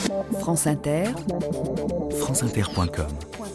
France Inter, franceinter.com.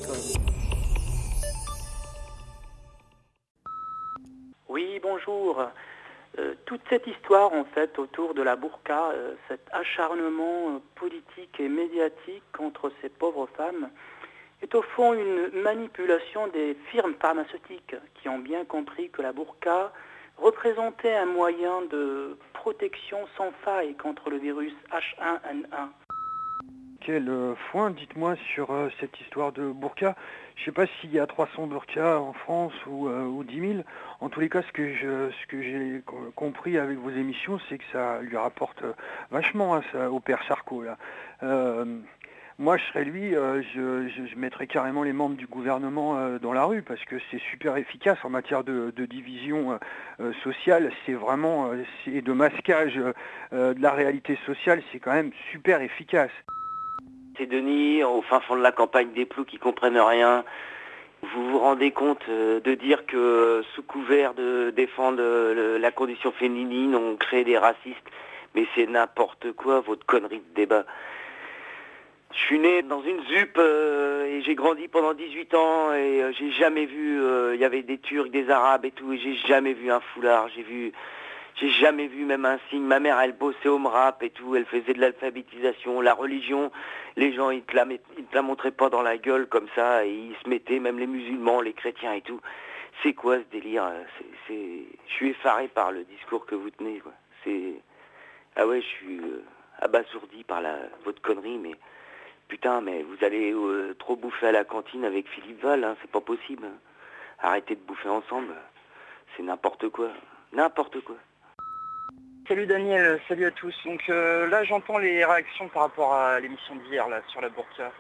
Oui, bonjour. Toute cette histoire, en fait, autour de la burqa, cet acharnement politique et médiatique contre ces pauvres femmes, est au fond une manipulation des firmes pharmaceutiques qui ont bien compris que la burqa représentait un moyen de protection sans faille contre le virus H1N1. Quel foin, dites-moi, sur cette histoire de burqa. Je ne sais pas s'il y a 300 burqas en France ou 10 000. En tous les cas, ce que j'ai compris avec vos émissions, c'est que ça lui rapporte vachement au père Sarko. Là. Moi, je serais lui, je mettrais carrément les membres du gouvernement dans la rue parce que c'est super efficace en matière de division sociale. C'est vraiment, et de masquage de la réalité sociale, c'est quand même super efficace. C'est Denis, au fin fond de la campagne des Ploucs qui comprennent rien. Vous vous rendez compte de dire que sous couvert de défendre la condition féminine, on crée des racistes. Mais c'est n'importe quoi, votre connerie de débat. Je suis né dans une ZUP et j'ai grandi pendant 18 ans et j'ai jamais vu, il y avait des Turcs, des Arabes et tout, et j'ai jamais vu un foulard, j'ai jamais vu même un signe. Ma mère, elle bossait au MRAP et tout, elle faisait de l'alphabétisation, la religion, les gens, ils te la montraient pas dans la gueule comme ça, et ils se mettaient, même les musulmans, les chrétiens et tout. C'est quoi ce délire? Je suis effaré par le discours que vous tenez, quoi. Ah ouais, je suis abasourdi par votre connerie, mais putain, mais vous allez trop bouffer à la cantine avec Philippe Val, hein, c'est pas possible. Arrêtez de bouffer ensemble, c'est n'importe quoi, n'importe quoi. Salut Daniel, salut à tous. Donc là j'entends les réactions par rapport à l'émission d'hier là sur la burqa,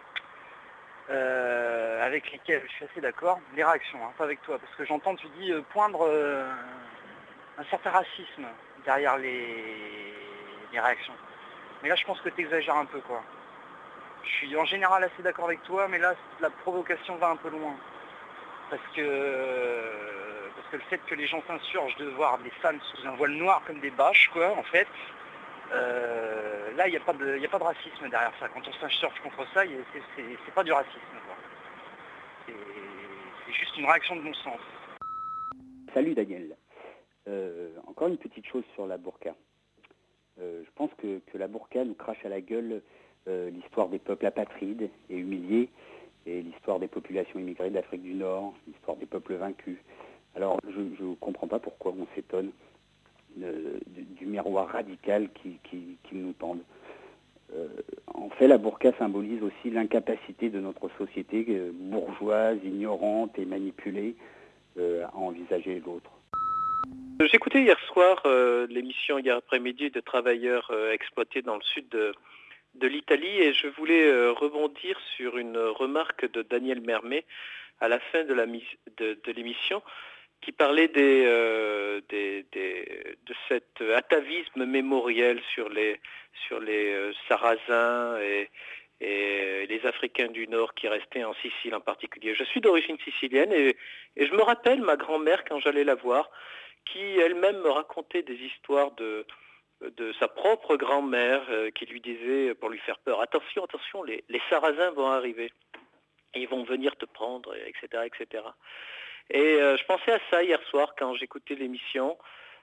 avec lesquelles je suis assez d'accord. Les réactions, hein, pas avec toi, parce que j'entends, tu dis, poindre un certain racisme derrière les réactions. Mais là je pense que tu exagères un peu, quoi. Je suis en général assez d'accord avec toi, mais là la provocation va un peu loin. Parce que le fait que les gens s'insurgent de voir des femmes sous un voile noir comme des bâches, quoi, en fait, là, il n'y a pas de racisme derrière ça. Quand on s'insurge contre ça, c'est pas du racisme, quoi. C'est juste une réaction de bon sens. Salut Daniel. Encore une petite chose sur la burqa. Je pense que la burqa nous crache à la gueule l'histoire des peuples apatrides et humiliés, et l'histoire des populations immigrées d'Afrique du Nord, l'histoire des peuples vaincus. Alors, je ne comprends pas pourquoi on s'étonne du miroir radical qui nous tendent. En fait, la burqa symbolise aussi l'incapacité de notre société bourgeoise, ignorante et manipulée à envisager l'autre. J'écoutais hier soir l'émission hier après-midi de travailleurs exploités dans le sud de l'Italie, et je voulais rebondir sur une remarque de Daniel Mermet à la fin de l'émission, qui parlait de cet atavisme mémoriel sur les Sarrasins et les Africains du Nord qui restaient en Sicile en particulier. Je suis d'origine sicilienne et je me rappelle ma grand-mère, quand j'allais la voir, qui elle-même me racontait des histoires de sa propre grand-mère qui lui disait, pour lui faire peur, attention, les Sarrasins vont arriver, ils vont venir te prendre, etc., etc. Et je pensais à ça hier soir quand j'écoutais l'émission.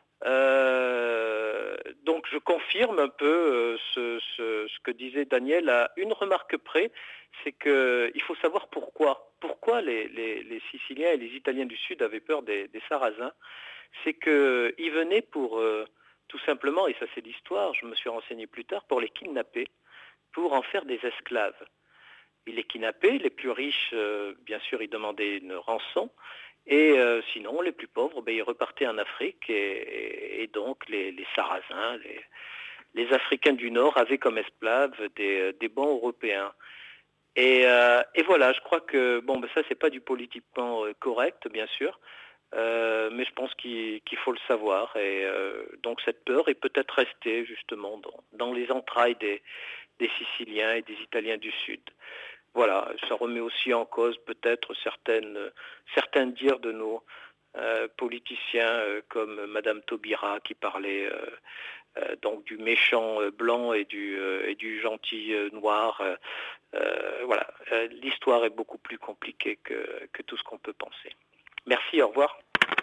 Donc je confirme un peu ce que disait Daniel à une remarque près, c'est qu'il faut savoir pourquoi les Siciliens et les Italiens du Sud avaient peur des Sarrasins. C'est qu'ils venaient pour tout simplement, et ça c'est l'histoire, je me suis renseigné plus tard, pour les kidnapper, pour en faire des esclaves. Ils les kidnappaient, les plus riches, bien sûr, ils demandaient une rançon, et sinon, les plus pauvres, ils repartaient en Afrique, et donc les Sarrasins, les Africains du Nord avaient comme esclaves des bons Européens. Et voilà, je crois que, ça c'est pas du politiquement correct, bien sûr, mais je pense qu'il faut le savoir, et donc cette peur est peut-être restée justement dans les entrailles des Siciliens et des Italiens du Sud. Voilà, ça remet aussi en cause peut-être certains dires de nos politiciens comme Madame Taubira qui parlait donc du méchant blanc et du gentil noir. Voilà, l'histoire est beaucoup plus compliquée que tout ce qu'on peut penser. Merci, au revoir.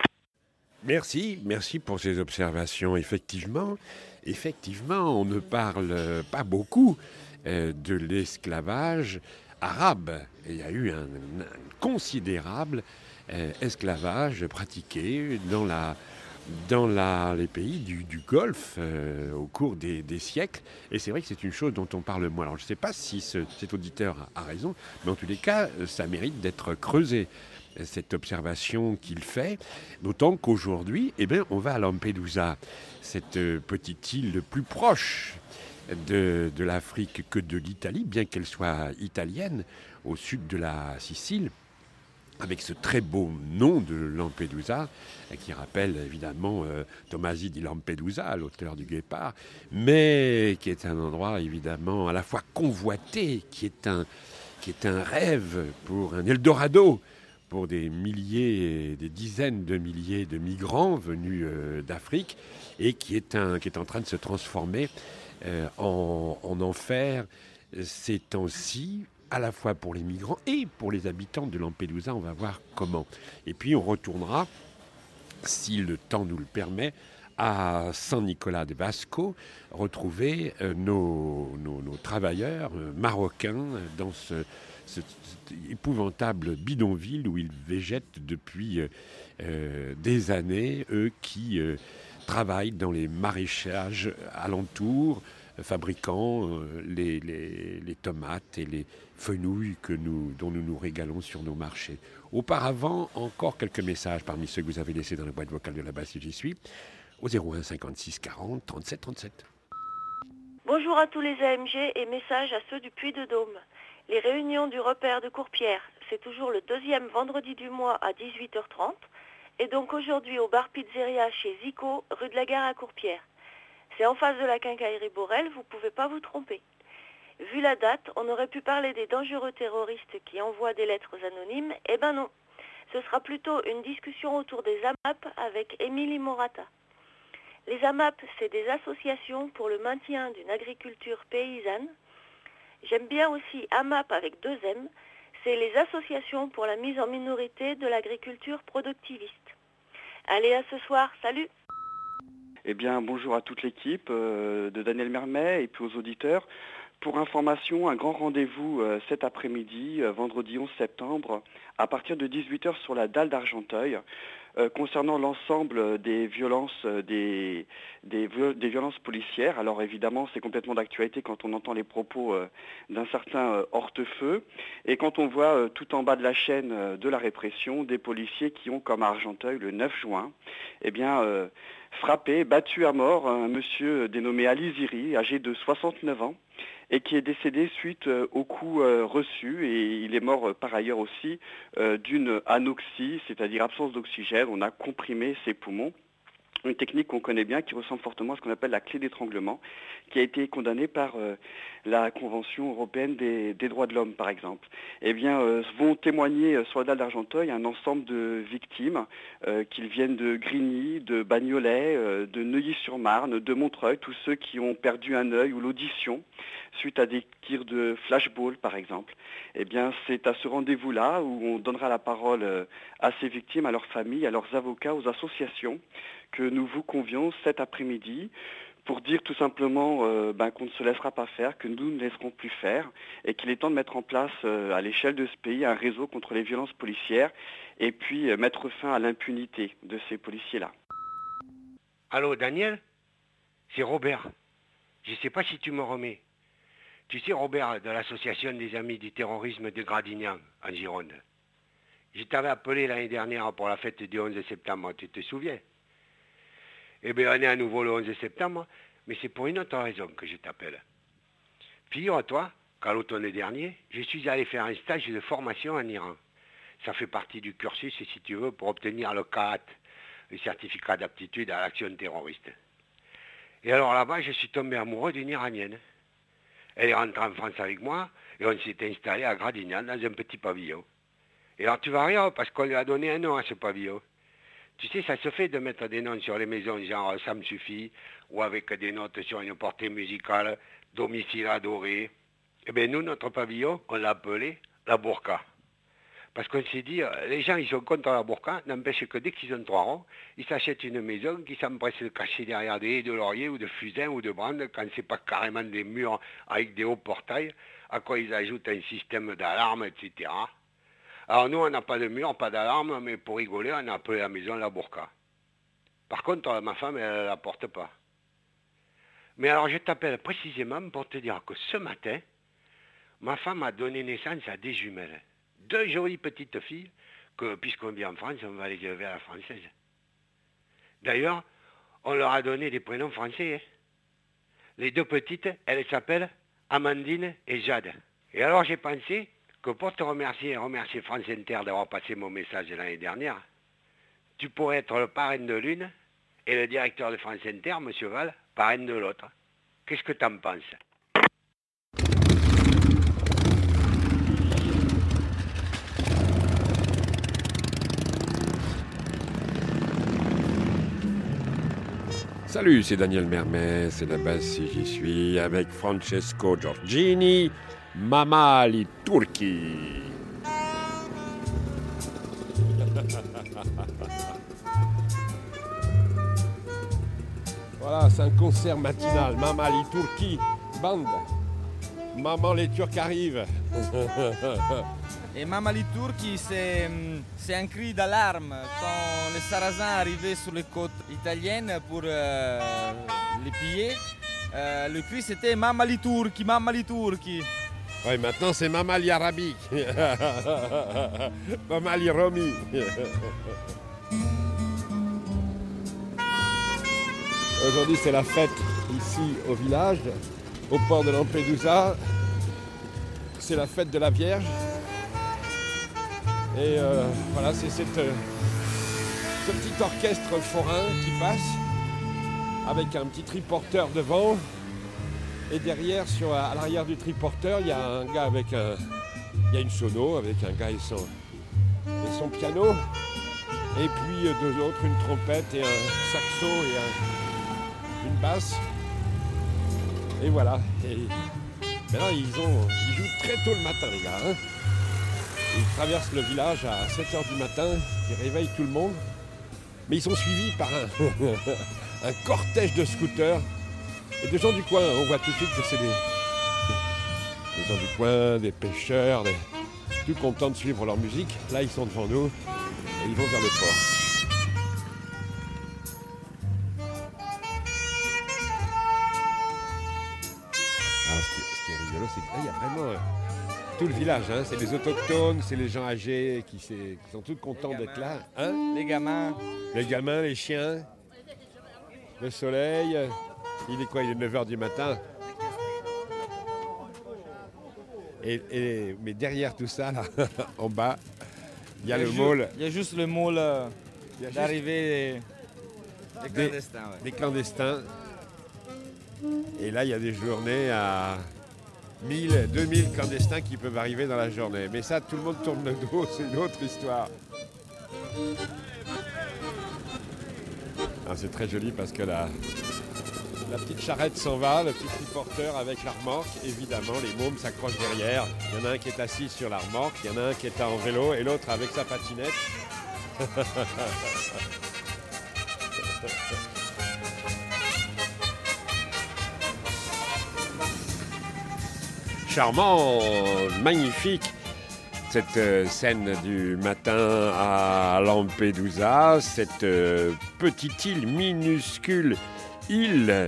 Merci pour ces observations. Effectivement, on ne parle pas beaucoup de l'esclavage arabe. Il y a eu un considérable esclavage pratiqué dans les pays du Golfe au cours des siècles. Et c'est vrai que c'est une chose dont on parle moins. Alors je ne sais pas si cet auditeur a raison, mais en tous les cas, ça mérite d'être creusé, cette observation qu'il fait. D'autant qu'aujourd'hui, on va à Lampedusa, cette petite île plus proche de l'Afrique que de l'Italie, bien qu'elle soit italienne, au sud de la Sicile, avec ce très beau nom de Lampedusa, qui rappelle évidemment Tomasi di Lampedusa, l'auteur du Guépard, mais qui est un endroit évidemment à la fois convoité, qui est un rêve pour un Eldorado, pour des milliers, des dizaines de milliers de migrants venus d'Afrique, et qui est en train de se transformer en enfer ces temps-ci, à la fois pour les migrants et pour les habitants de Lampedusa. On va voir comment. Et puis on retournera, si le temps nous le permet, à San Nicolas de Vasco, retrouver nos travailleurs marocains dans cet épouvantable bidonville où ils végètent depuis des années, eux qui travaillent dans les maraîchages alentours, fabriquant les tomates et les fenouilles dont nous nous régalons sur nos marchés. Auparavant, encore quelques messages parmi ceux que vous avez laissés dans la boîte vocale de la base si j'y suis, au 01 56 40 37 37. Bonjour à tous les AMG et message à ceux du Puy-de-Dôme. Les réunions du repère de Courpierre, c'est toujours le deuxième vendredi du mois à 18h30, et donc aujourd'hui au bar Pizzeria chez Zico, rue de la Gare à Courpierre. C'est en face de la quincaillerie Borel, vous ne pouvez pas vous tromper. Vu la date, on aurait pu parler des dangereux terroristes qui envoient des lettres anonymes. Eh ben non, ce sera plutôt une discussion autour des AMAP avec Émilie Morata. Les AMAP, c'est des associations pour le maintien d'une agriculture paysanne. J'aime bien aussi AMAP avec 2 M, c'est les associations pour la mise en minorité de l'agriculture productiviste. Allez, à ce soir, salut! Eh bien, bonjour à toute l'équipe de Daniel Mermet et puis aux auditeurs. Pour information, un grand rendez-vous cet après-midi, vendredi 11 septembre, à partir de 18h sur la dalle d'Argenteuil, concernant l'ensemble des violences, des violences policières. Alors évidemment, c'est complètement d'actualité quand on entend les propos d'un certain Hortefeux et quand on voit tout en bas de la chaîne de la répression des policiers qui ont, comme à Argenteuil, le 9 juin, frappé, battu à mort un monsieur dénommé Ali Ziri, âgé de 69 ans, et qui est décédé suite aux coups reçus, et il est mort par ailleurs aussi d'une anoxie, c'est-à-dire absence d'oxygène. On a comprimé ses poumons. Une technique qu'on connaît bien, qui ressemble fortement à ce qu'on appelle la clé d'étranglement, qui a été condamnée par la Convention européenne des droits de l'homme, par exemple. Eh bien, vont témoigner sur la dalle d'Argenteuil un ensemble de victimes, qu'ils viennent de Grigny, de Bagnolet, de Neuilly-sur-Marne, de Montreuil, tous ceux qui ont perdu un œil ou l'audition suite à des tirs de flashball, par exemple. Eh bien, c'est à ce rendez-vous-là où on donnera la parole à ces victimes, à leurs familles, à leurs avocats, aux associations, que nous vous convions cet après-midi pour dire tout simplement qu'on ne se laissera pas faire, que nous ne laisserons plus faire et qu'il est temps de mettre en place à l'échelle de ce pays un réseau contre les violences policières et puis mettre fin à l'impunité de ces policiers-là. Allô, Daniel? C'est Robert. Je ne sais pas si tu me remets. Tu sais, Robert, de l'association des Amis du terrorisme de Gradignan, en Gironde. Je t'avais appelé l'année dernière pour la fête du 11 septembre, tu te souviens? Eh bien, on est à nouveau le 11 septembre, mais c'est pour une autre raison que je t'appelle. Figure-toi qu'à l'automne dernier, je suis allé faire un stage de formation en Iran. Ça fait partie du cursus, si tu veux, pour obtenir le CAAT, le certificat d'aptitude à l'action terroriste. Et alors là-bas, je suis tombé amoureux d'une Iranienne. Elle est rentrée en France avec moi, et on s'est installé à Gradignan, dans un petit pavillon. Et alors tu vas rire, parce qu'on lui a donné un nom à ce pavillon. Tu sais, ça se fait de mettre des noms sur les maisons, genre ça me suffit, ou avec des notes sur une portée musicale, domicile adoré. Eh bien, nous, notre pavillon, on l'a appelé la burqa. Parce qu'on s'est dit, les gens, ils sont contre la burqa, n'empêche que dès qu'ils ont 3 ronds, ils s'achètent une maison qui s'empresse de cacher derrière des haies de laurier ou de fusain ou de brande, quand c'est pas carrément des murs avec des hauts portails, à quoi ils ajoutent un système d'alarme, etc. Alors nous, on n'a pas de mur, pas d'alarme, mais pour rigoler, on a appelé la maison la burqa. Par contre, ma femme, elle ne la porte pas. Mais alors, je t'appelle précisément pour te dire que ce matin, ma femme a donné naissance à des jumelles. 2 jolies petites filles que, puisqu'on vit en France, on va les élever à la française. D'ailleurs, on leur a donné des prénoms français. Hein. Les 2 petites, elles s'appellent Amandine et Jade. Et alors, j'ai pensé que pour te remercier et remercier France Inter d'avoir passé mon message l'année dernière, tu pourrais être le parrain de l'une et le directeur de France Inter, M. Val, parrain de l'autre. Qu'est-ce que tu en penses ? Salut, c'est Daniel Mermet, c'est la base si j'y suis, avec Francesco Giorgini, Mamali Turki. Voilà, c'est un concert matinal, Mamali Turki, bande. Maman, les Turcs arrivent. Et Mamali Turki, c'est un cri d'alarme. Quand les Sarrasins arrivaient sur les côtes italiennes pour les piller, le cri c'était Mamali Turki, Mamali Turki. Oui, maintenant c'est Mamali Arabi. Mamali Romi. Aujourd'hui, c'est la fête ici au village, au port de Lampedusa. C'est la fête de la Vierge. Et voilà, c'est ce petit orchestre forain qui passe avec un petit triporteur devant. Et derrière, à l'arrière du triporteur, il y a un gars il y a une sono avec un gars et son piano. Et puis 2 autres, une trompette et un saxo et une basse. Et voilà. Et maintenant, ils jouent très tôt le matin, les gars. Hein. Ils traversent le village à 7h du matin, ils réveillent tout le monde. Mais ils sont suivis par un cortège de scooters et de gens du coin. On voit tout de suite que c'est des gens du coin, des pêcheurs, tout contents de suivre leur musique. Là, ils sont devant nous et ils vont vers le port. Alors, ce qui est rigolo, c'est que là, il y a vraiment tout le village. Hein. C'est les autochtones, c'est les gens âgés qui sont tous contents d'être là. Hein, les gamins. Les gamins, les chiens, le soleil. Il est quoi? Il est 9h du matin. Mais derrière tout ça, là, en bas, il y a le môle. Il y a juste le môle d'arrivée des clandestins. Des clandestins. Et là, il y a des journées à 1000, 2000 clandestins qui peuvent arriver dans la journée. Mais ça, tout le monde tourne le dos, c'est une autre histoire. Ah, c'est très joli parce que la petite charrette s'en va, le petit triporteur avec la remorque. Évidemment, les mômes s'accrochent derrière. Il y en a un qui est assis sur la remorque, il y en a un qui est en vélo et l'autre avec sa patinette. Charmant, magnifique, cette scène du matin à Lampedusa, cette petite île minuscule, île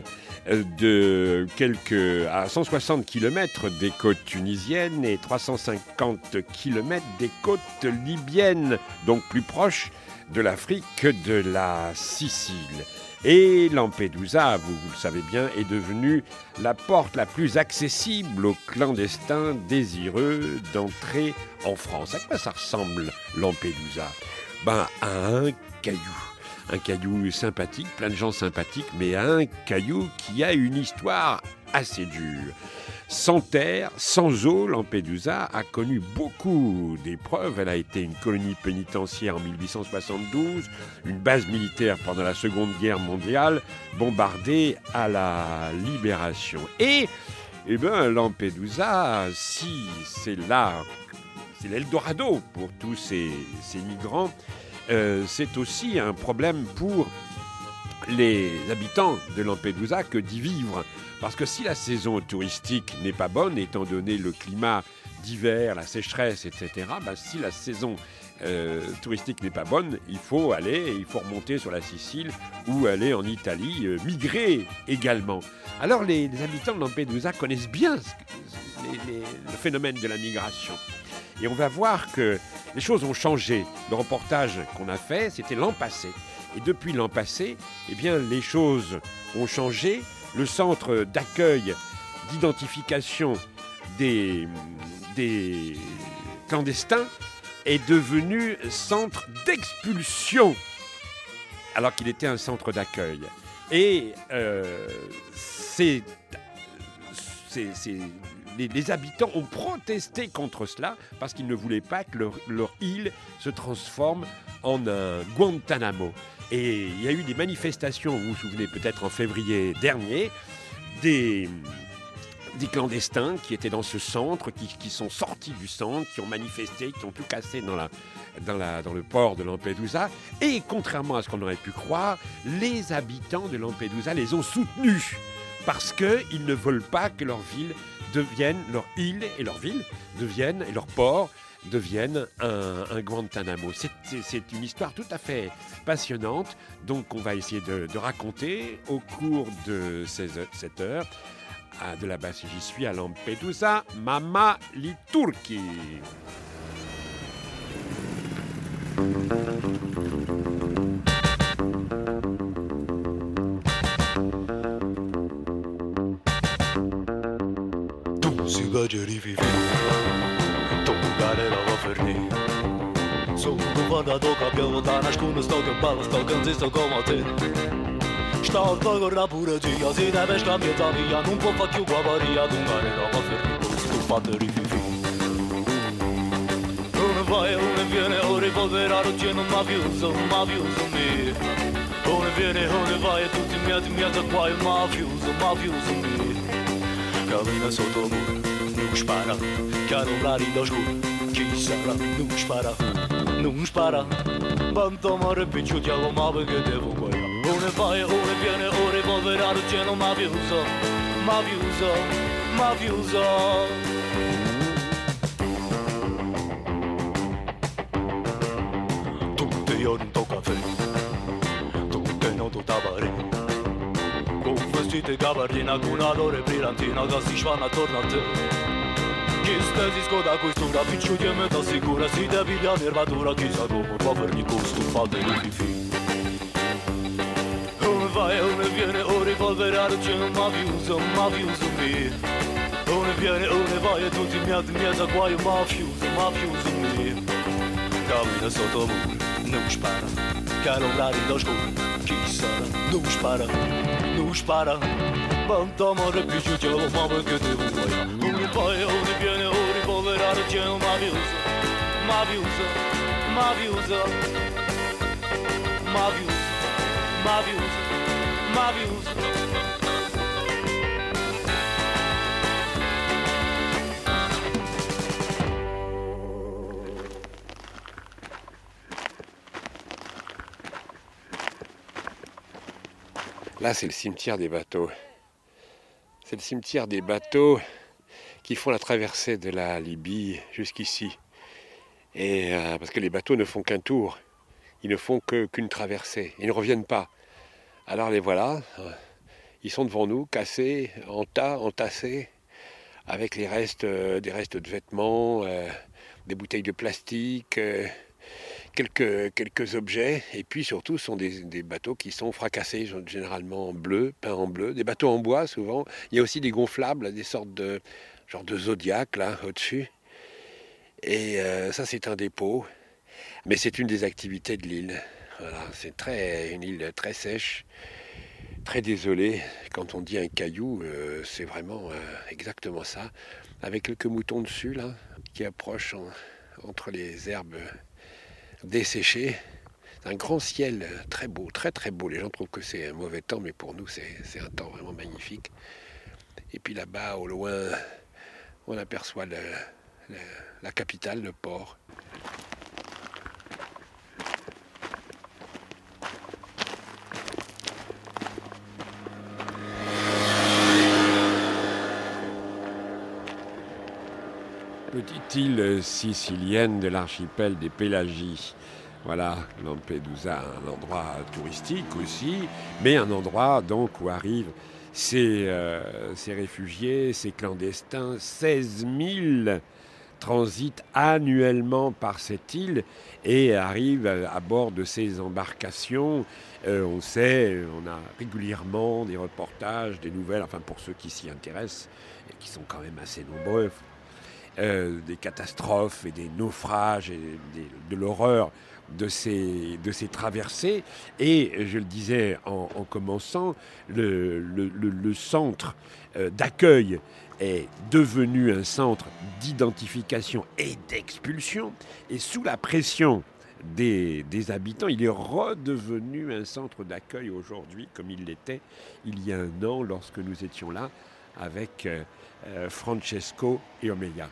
à 160 km des côtes tunisiennes et 350 km des côtes libyennes, donc plus proche de l'Afrique que de la Sicile. Et Lampedusa, vous le savez bien, est devenue la porte la plus accessible aux clandestins désireux d'entrer en France. À quoi ça ressemble, Lampedusa? À un caillou sympathique, plein de gens sympathiques, mais un caillou qui a une histoire assez dure. Sans terre, sans eau, Lampedusa a connu beaucoup d'épreuves. Elle a été une colonie pénitentiaire en 1872, une base militaire pendant la Seconde Guerre mondiale, bombardée à la Libération. Et Lampedusa, si c'est là, c'est l'Eldorado pour tous ces migrants, c'est aussi un problème pour les habitants de Lampedusa que d'y vivre. Parce que si la saison touristique n'est pas bonne, étant donné le climat d'hiver, la sécheresse, etc., si la saison touristique n'est pas bonne, il faut remonter sur la Sicile ou aller en Italie, migrer également. Alors les habitants de Lampedusa connaissent bien le phénomène de la migration. Et on va voir que les choses ont changé. Le reportage qu'on a fait, c'était l'an passé. Et depuis l'an passé, les choses ont changé. Le centre d'accueil, d'identification des clandestins est devenu centre d'expulsion, alors qu'il était un centre d'accueil. Et les habitants ont protesté contre cela parce qu'ils ne voulaient pas que leur île se transforme en un Guantanamo. Et il y a eu des manifestations, vous vous souvenez peut-être en février dernier, des clandestins qui étaient dans ce centre, qui sont sortis du centre, qui ont manifesté, qui ont tout cassé dans le port de Lampedusa. Et contrairement à ce qu'on aurait pu croire, les habitants de Lampedusa les ont soutenus parce qu'ils ne veulent pas que leur île et leur port deviennent un Guantanamo. C'est une histoire tout à fait passionnante, donc on va essayer de raconter au cours de cette heure. De là-bas, si j'y suis à Lampedusa, Mama Liturki. Stau pagora pura dia, se deves cambiar via, non può fare più guavaria, dungare la vaferni, tu fate rififi. Non vai, non viene, ora polverare, c'è non mafioso me. Non viene, non vai, tutti mieti qua, il mafioso me. Cammina sotto muro, non spara, chiaro l'ari da scuro, chi sarà, non spara. Quanto amore piaciuti allo male che devo guardare. Ora vai, ora viene, ora polverare, c'è non mafioso. Tutte io non tocca caffè, tutte non tocca tabare. Con vestiti e gabardina, con odore brillantina, che si svanna attorno a te. Chi stesi scoda questura, picciotti e metà sicura, si devi la nervatura, chissà come può farmi costo, fate di fifi. Ora vai, ora viene, ora polverare, c'è un mafioso me. Ora viene, ora vai, e tutti mieti qua, il mafioso me. Cammina sotto muro, non spara, caro l'ari da scuro, chi sarà, non spara. Quanto amore piaciuto allo male che devo guardare. Ora vai, ora viene, ora polverare, c'è un mafioso. Là, c'est le cimetière des bateaux. C'est le cimetière des bateaux qui font la traversée de la Libye jusqu'ici. Et parce que les bateaux ne font qu'un tour. Ils ne font qu'une traversée. Ils ne reviennent pas. Alors les voilà. Ils sont devant nous, cassés, entassés, avec des restes de vêtements, des bouteilles de plastique, quelques objets. Et puis surtout, ce sont des bateaux qui sont fracassés, généralement en bleu, peints en bleu. Des bateaux en bois, souvent. Il y a aussi des gonflables, des sortes de Zodiac, là, au-dessus. Et ça, c'est un dépôt. Mais c'est une des activités de l'île. Voilà, c'est une île très sèche, très désolé, quand on dit un caillou, c'est vraiment exactement ça. Avec quelques moutons dessus, là, qui approchent entre les herbes desséchées. C'est un grand ciel très beau, très très beau. Les gens trouvent que c'est un mauvais temps, mais pour nous, c'est un temps vraiment magnifique. Et puis là-bas, au loin, on aperçoit la capitale, le port. Petite île sicilienne de l'archipel des Pélagies. Voilà, Lampedusa, un endroit touristique aussi, mais un endroit donc où arrivent ces réfugiés, ces clandestins. 16 000 transitent annuellement par cette île et arrivent à bord de ces embarcations. On sait, on a régulièrement des reportages, des nouvelles, enfin pour ceux qui s'y intéressent, et qui sont quand même assez nombreux, des catastrophes et des naufrages et de l'horreur de ces traversées. Et je le disais en commençant, le centre d'accueil est devenu un centre d'identification et d'expulsion. Et sous la pression des habitants, il est redevenu un centre d'accueil aujourd'hui, comme il l'était il y a un an lorsque nous étions là avec Francesco et Omelia.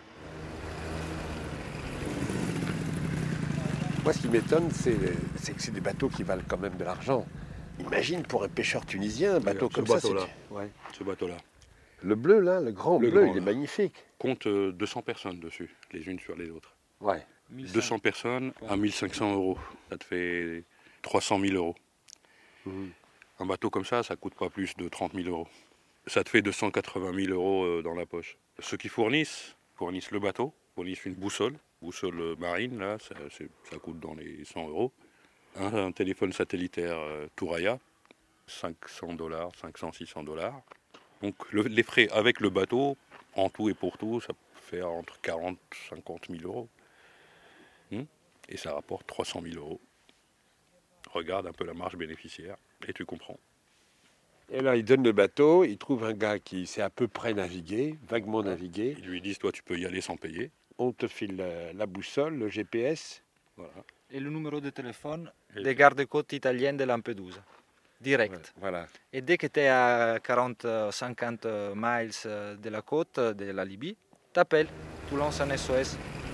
Moi, ce qui m'étonne, c'est que c'est des bateaux qui valent quand même de l'argent. Imagine pour un pêcheur tunisien, un bateau comme ça. Ce bateau-là. Le bleu, là, le grand bleu, il est magnifique. Compte 200 personnes dessus, les unes sur les autres. Ouais. 200 personnes à 1 500 €. Ça te fait 300 000 €. Un bateau comme ça coûte pas plus de 30 000 €. Ça te fait 280 000 € dans la poche. Ceux qui fournissent le bateau, fournissent une boussole marine, là, ça coûte dans les 100 €. Un téléphone satellitaire Touraya, 500 $, 600 $. Donc les frais avec le bateau, en tout et pour tout, ça peut faire entre 40 et 50 000 €. Et ça rapporte 300 000 €. Regarde un peu la marge bénéficiaire et tu comprends. Et là, il donne le bateau, il trouve un gars qui sait à peu près naviguer, vaguement naviguer. Ils lui disent, toi, tu peux y aller sans payer. On te file la boussole, le GPS. Voilà. Et le numéro de téléphone des gardes-côtes italiennes de Lampedusa. Direct. Voilà. Et dès que tu es à 40-50 miles de la côte de la Libye, t'appelles, tu lances un SOS.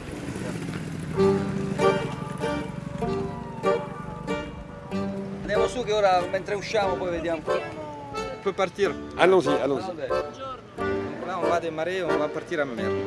Andiamo su che ora mentre usciamo poi vediamo. Puoi partir. Allons-y. Là on va démarrer, on va partir en mer.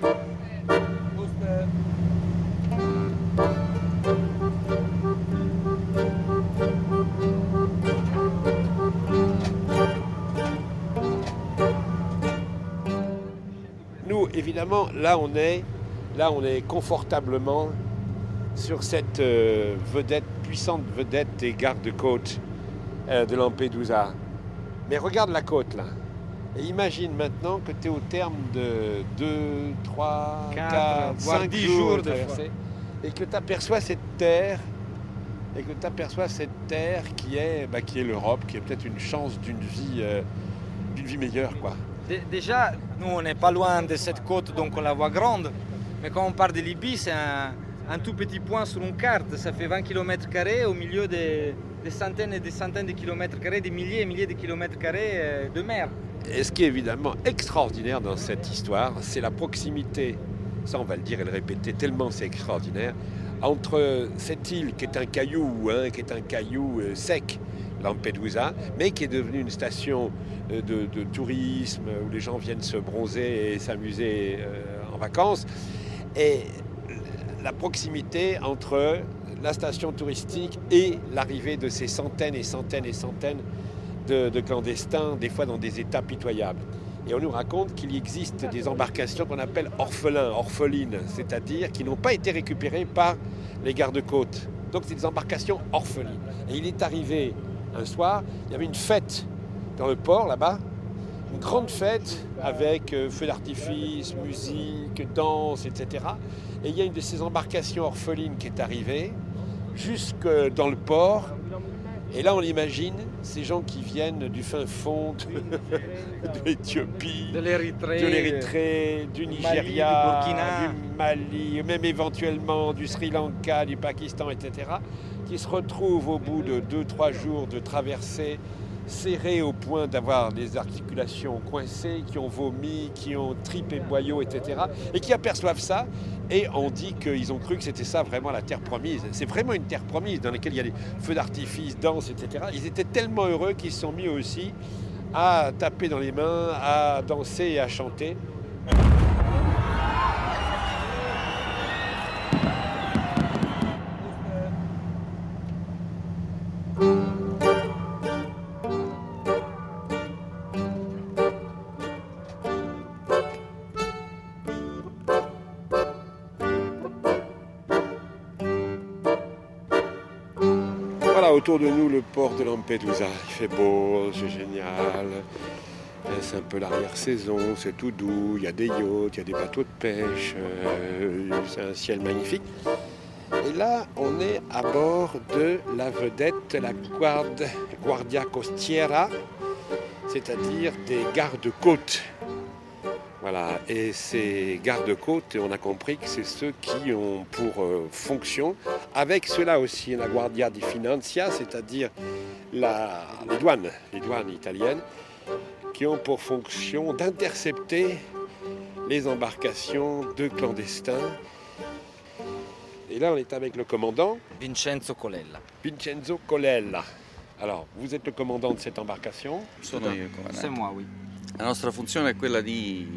Nous, évidemment, là on est confortablement sur cette puissante vedette des gardes-côtes de Lampedusa. Mais regarde la côte là. Et imagine maintenant que tu es au terme de 2, 3, 4, 5 jours de traversée et que tu aperçois cette terre qui est l'Europe, qui est peut-être une chance d'une vie meilleure, quoi. Déjà, nous on n'est pas loin de cette côte, donc on la voit grande. Mais quand on parle de Libye, c'est un tout petit point sur une carte. Ça fait 20 km² au milieu des centaines et des centaines de kilomètres carrés, des milliers et milliers de kilomètres carrés de mer. Et ce qui est évidemment extraordinaire dans cette histoire, c'est la proximité, ça on va le dire et le répéter tellement c'est extraordinaire, entre cette île qui est un caillou sec, Lampedusa, mais qui est devenue une station de tourisme où les gens viennent se bronzer et s'amuser en vacances, et la proximité entre la station touristique et l'arrivée de ces centaines et centaines et centaines de clandestins, des fois dans des états pitoyables. Et on nous raconte qu'il existe des embarcations qu'on appelle orphelines, c'est-à-dire qui n'ont pas été récupérées par les gardes-côtes. Donc c'est des embarcations orphelines. Et il est arrivé un soir, il y avait une fête dans le port là-bas, une grande fête avec feux d'artifice, musique, danse, etc. Et il y a une de ces embarcations orphelines qui est arrivée jusque dans le port Et là, on imagine ces gens qui viennent du fin fond de l'Éthiopie, de l'Érythrée, du Mali, Nigeria, du Burkina, du Mali, même éventuellement du Sri Lanka, du Pakistan, etc., qui se retrouvent au bout de 2-3 jours de traversée, serrés au point d'avoir les articulations coincées, qui ont vomi, qui ont tripé boyaux, etc., et qui aperçoivent ça. Et on dit qu'ils ont cru que c'était ça vraiment la terre promise. C'est vraiment une terre promise dans laquelle il y a des feux d'artifice, danses, etc. Ils étaient tellement heureux qu'ils se sont mis aussi à taper dans les mains, à danser et à chanter. Voilà, autour de nous, le port de Lampedusa. Il fait beau, c'est génial. C'est un peu l'arrière-saison, c'est tout doux. Il y a des yachts, il y a des bateaux de pêche. C'est un ciel magnifique. Et là, on est à bord de la vedette, la Guardia Costiera, c'est-à-dire des gardes-côtes. Voilà, et ces gardes-côtes, on a compris que c'est ceux qui ont pour fonction, avec cela aussi, la Guardia di Finanza, c'est-à-dire les douanes italiennes, qui ont pour fonction d'intercepter les embarcations de clandestins. Et là, on est avec le commandant Vincenzo Colella. Vincenzo Colella. Alors, vous êtes le commandant de cette embarcation? Sono io, comandante. C'est moi, oui. La nostra funzione è quella di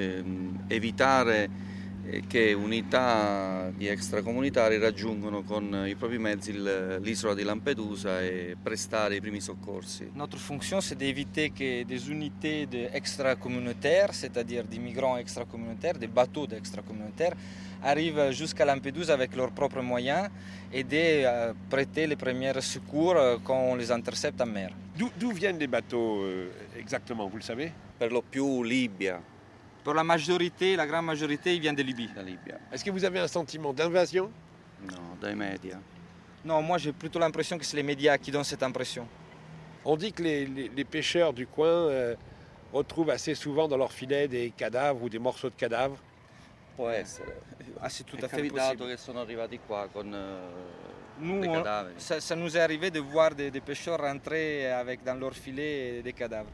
evitare che unità di extracomunitari raggiungano con i propri mezzi l'isola di Lampedusa e prestare i primi soccorsi. Notre fonction, c'est d'éviter que des unités extra-communautaires, c'est-à-dire des migrants extra-communautaires, des bateaux d'extra-communautaires, arrivent jusqu'à Lampedusa avec leurs propres moyens et de prêter les premiers secours quand on les intercepte en mer. D'où viennent les bateaux exactement, vous le savez? Per lo più Libia. Pour la majorité, la grande majorité, ils viennent de Libye. Est-ce que vous avez un sentiment d'invasion? No, dai media. Non, moi j'ai plutôt l'impression que c'est les médias qui donnent cette impression. On dit que les pêcheurs du coin retrouvent assez souvent dans leurs filets des cadavres ou des morceaux de cadavres. Può essere. Ah, c'est tout È à fait capitato possible. che sono arrivati qua con Nous, dei cadaveri. ça nous est arrivé de voir des pêcheurs rentrer avec dans leur filet des cadavres.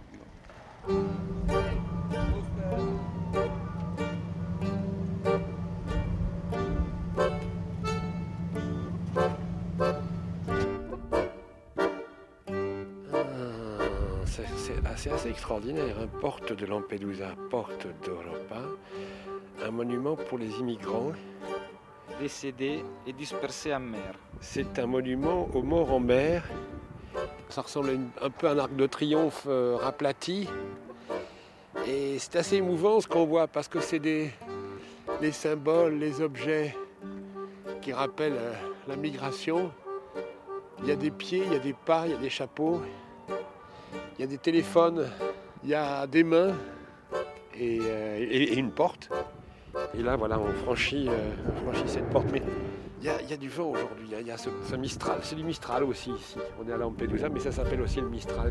C'est assez extraordinaire, hein. Porte de Lampedusa, porte d'Europa, un monument pour les immigrants. Décédés et dispersés en mer. C'est un monument aux morts en mer. Ça ressemble un peu à un arc de triomphe raplati. Et c'est assez émouvant ce qu'on voit parce que c'est les symboles, les objets qui rappellent la migration. Il y a des pieds, il y a des pas, il y a des chapeaux. Il y a des téléphones, il y a des mains et une porte. Et là, voilà, on franchit cette porte. Mais il y a du vent aujourd'hui, il y a ce Mistral. C'est du Mistral aussi ici. On est à Lampedusa, mais ça s'appelle aussi le Mistral.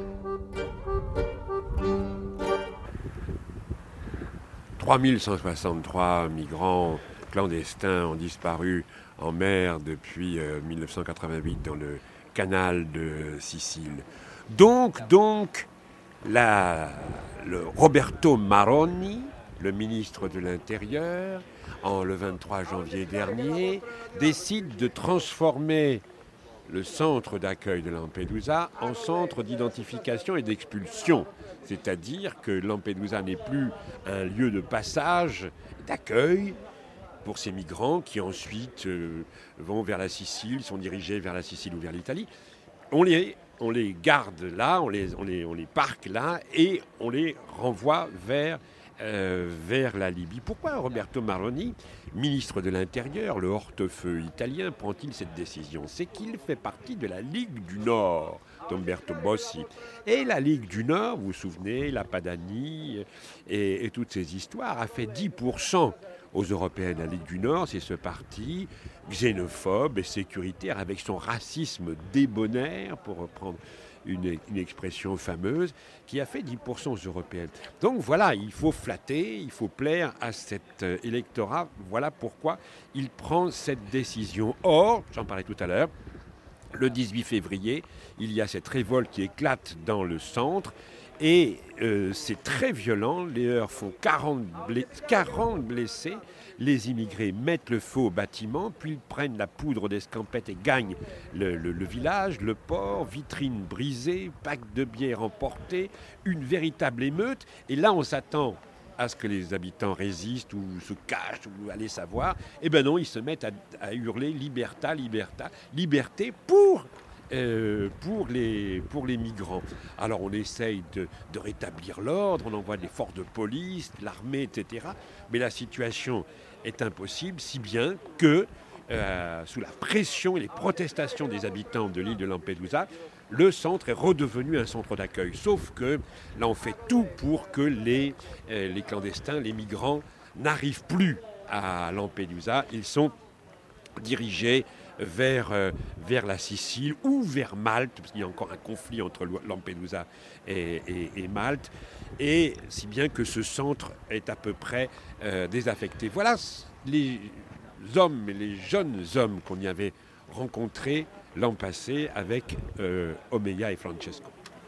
« 3163 migrants clandestins ont disparu en mer depuis 1988 dans le canal de Sicile. Donc, le Roberto Maroni, le ministre de l'Intérieur, le 23 janvier dernier, décide de transformer le centre d'accueil de Lampedusa en centre d'identification et d'expulsion. C'est-à-dire que Lampedusa n'est plus un lieu de passage, d'accueil pour ces migrants qui ensuite vont vers la Sicile, sont dirigés vers la Sicile ou vers l'Italie. On les garde là, on les parque là et on les renvoie vers la Libye. Pourquoi Roberto Maroni, ministre de l'Intérieur, le hortefeux italien, prend-il cette décision? C'est qu'il fait partie de la Ligue du Nord d'Umberto Bossi. Et la Ligue du Nord, vous vous souvenez, la Padanie et toutes ces histoires, a fait 10% aux Européennes, la Ligue du Nord, c'est ce parti xénophobe et sécuritaire avec son racisme débonnaire, pour reprendre une expression fameuse, qui a fait 10% aux Européennes. Donc voilà, il faut flatter, il faut plaire à cet électorat. Voilà pourquoi il prend cette décision. Or, j'en parlais tout à l'heure, le 18 février, il y a cette révolte qui éclate dans le centre et c'est très violent. Les heurts font 40 blessés. Les immigrés mettent le feu au bâtiment, puis ils prennent la poudre d'escampette et gagnent le village, le port, vitrines brisées, packs de bière emportés, une véritable émeute. Et là, on s'attend à ce que les habitants résistent ou se cachent ou allez savoir. Eh bien non, ils se mettent à hurler « Liberta, liberta, liberté » pour les migrants. Alors on essaye de rétablir l'ordre, on envoie des forces de police, l'armée, etc. Mais la situation est impossible, si bien que, sous la pression et les protestations des habitants de l'île de Lampedusa, le centre est redevenu un centre d'accueil. Sauf que là, on fait tout pour que les clandestins, les migrants, n'arrivent plus à Lampedusa. Ils sont dirigés vers la Sicile ou vers Malte, parce qu'il y a encore un conflit entre Lampedusa et Malte, et si bien que ce centre est à peu près désaffecté. Voilà les hommes, les jeunes hommes qu'on y avait rencontrés l'an passé avec Omeya et Francesco.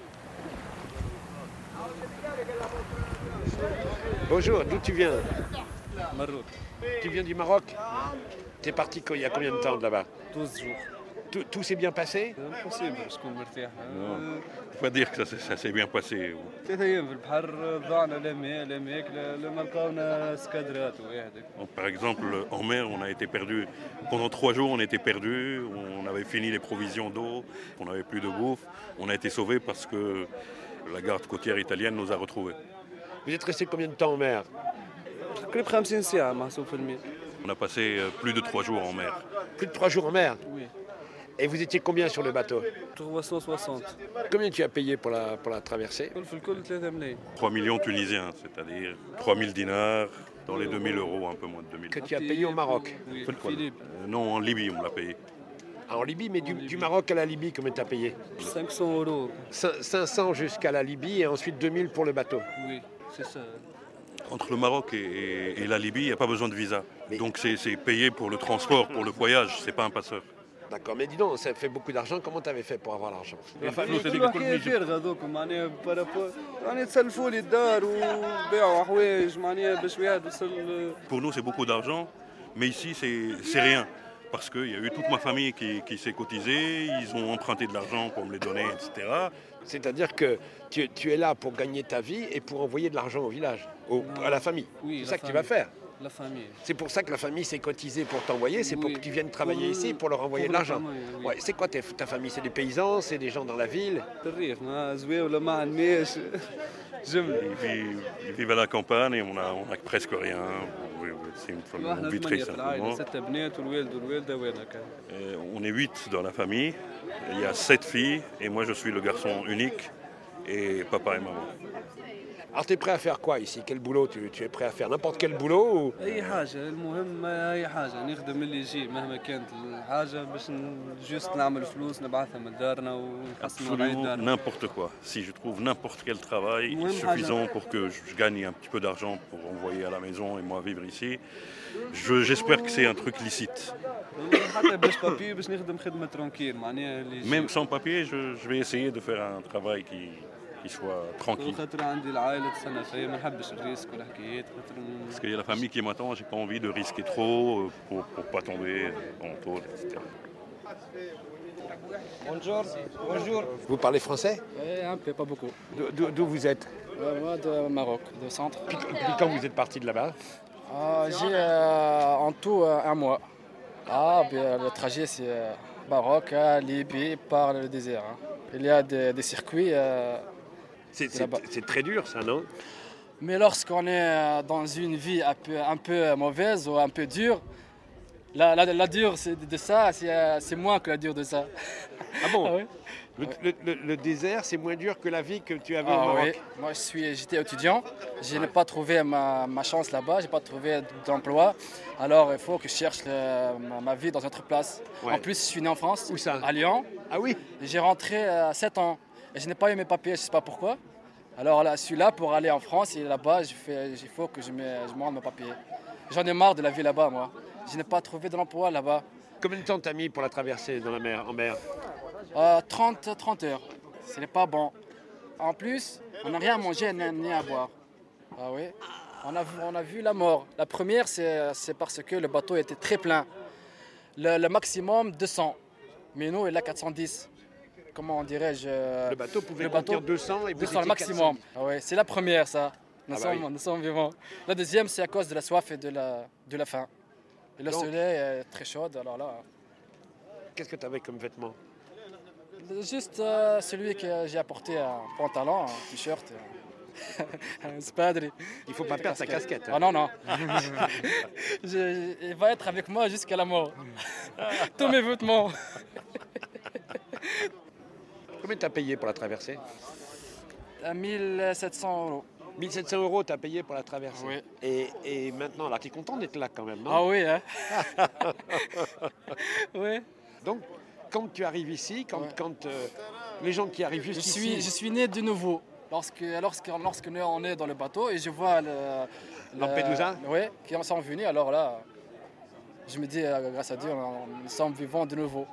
Bonjour, d'où tu viens? Maroc. Tu viens du Maroc? T'es parti il y a combien de temps de là-bas? 12 jours. Tout s'est bien passé? Impossible, je suis مرتاح. Non, on ne peut pas dire que ça s'est bien passé. 3 أيام في البحر ضعنا لميك لما لقاونا سكادرات وهذاك. Par exemple, en mer, on a été perdu. Pendant 3 jours, on était perdus. On avait fini les provisions d'eau. On n'avait plus de bouffe. On a été sauvés parce que la garde côtière italienne nous a retrouvés. Vous êtes resté combien de temps en mer? قريب 50 ساعة محسوب في الميل. On a passé plus de 3 jours en mer. Plus de 3 jours en mer? Oui. Et vous étiez combien sur le bateau? 360. Combien tu as payé pour la traversée? في الكل 3 ملايين. 3 millions tunisiens, c'est-à-dire 3000 dinars, dans les 2000 euros, un peu moins de 2000. Que tu as payé au Maroc? Oui, Philippe. Non, en Libye, on l'a payé. Ah, en Libye, mais du Maroc à la Libye, combien tu as payé? 500 euros. 500 jusqu'à la Libye et ensuite 2000 pour le bateau. Oui, c'est ça. Entre le Maroc et la Libye, il n'y a pas besoin de visa. Donc c'est payé pour le transport, pour le voyage, c'est pas un passeur. D'accord, mais dis donc, ça fait beaucoup d'argent. Comment tu avais fait pour avoir l'argent? كل حكاية فارغة هذوك معناها بارابور يعني تسلفوا لي الدار وبيعوا حوايج معناها باش واحد يوصل. Pour nous, c'est beaucoup d'argent, mais ici, c'est rien. Parce qu'il y a eu toute ma famille qui s'est cotisée, ils ont emprunté de l'argent pour me les donner, etc. C'est-à-dire que tu es là pour gagner ta vie et pour envoyer de l'argent au village, à la famille. Oui, c'est ça que tu vas faire. La famille. C'est pour ça que la famille s'est cotisée pour t'envoyer, c'est pour que tu viennes travailler ici, pour leur envoyer de l'argent. Oui. Ouais, c'est quoi ta famille? C'est des paysans, c'est des gens dans la ville? Ils vivent à la campagne et on a presque rien. On vit très simplement. On est 8 dans la famille, il y a 7 filles et moi je suis le garçon unique et papa et maman. Alors tu es prêt à faire quoi ici? Quel boulot tu es prêt à faire? N'importe quel boulot ou... أي حاجة المهم أي حاجة نخدم اللي يجي مهما كانت الحاجة باش جوست نعمل فلوس نبعثها من دارنا ونحسن وضعية دارنا. N'importe quoi. Si je trouve n'importe quel travail suffisant pour que je gagne un petit peu d'argent pour envoyer à la maison et moi vivre ici, j'espère que c'est un truc licite. حتى باش بابي باش نخدم خدمة ترونكيل معناها اللي. Même sans papier, je vais essayer de faire un travail qui soit tranquille. Parce qu'il y a la famille qui m'attend, j'ai pas envie de risquer trop pour pas tomber en taule, etc. Bonjour. Vous parlez français? Oui, un peu, pas beaucoup. D'où vous êtes? Moi, de Maroc, de centre. Puis quand vous êtes parti de là-bas? J'ai en tout 1 mois. Le trajet, c'est Maroc, Libye, par le désert. Il y a des circuits. C'est très dur, ça, non? Mais lorsqu'on est dans une vie un peu mauvaise ou un peu dure, la dure de ça, c'est moins que la dure de ça. Ah bon? Ah ouais. Le désert, c'est moins dur que la vie que tu avais au Ah Maroc. oui, moi j'étais étudiant, je n'ai pas trouvé ma chance là-bas, je n'ai pas trouvé d'emploi. Alors il faut que je cherche ma vie dans une autre place. Ouais. En plus, je suis né en France, Où ça? à Lyon. Ah oui? J'ai rentré à 7 ans et je n'ai pas eu mes papiers, je ne sais pas pourquoi. Alors là, je suis là pour aller en France et là-bas, il faut que je me rende mes papiers. J'en ai marre de la vie là-bas, moi. Je n'ai pas trouvé d'emploi là-bas. Combien de temps t'as mis pour la traverser en mer? 30 heures. Ce n'est pas bon. En plus, on n'a rien à manger ni à boire. Ah oui. On a vu la mort. La première, c'est parce que le bateau était très plein. Le maximum 200. Mais nous, il a 410. Comment dirais-je? Le bateau pouvait contenir 200 et vous 200 le étiez maximum. 410. Ah oui, c'est la première, ça. Nous Ah bah sommes vivants. La deuxième, c'est à cause de la soif et de la faim. Et le Donc- soleil est très chaud, alors là. Qu'est-ce que tu avais comme vêtements? Juste celui que j'ai apporté, un pantalon, un t-shirt, un spadri. Il ne faut pas perdre sa casquette. hein. Ah non. Il va être avec moi jusqu'à la mort. Tous mes vêtements. Combien tu as payé pour la traversée? 1700 euros. 1700 euros, tu as payé pour la traversée. Oui. Et maintenant, là, tu es content d'être là quand même, non? Ah oui, hein. Oui. Donc, quand tu arrives ici, quand les gens qui arrivent Je jusqu'ici... suis né de nouveau. Lorsque nous on est dans le bateau et je vois Lampedusa? Oui, qui en sont venus, alors là, je me dis, grâce à Dieu, nous sommes vivants de nouveau.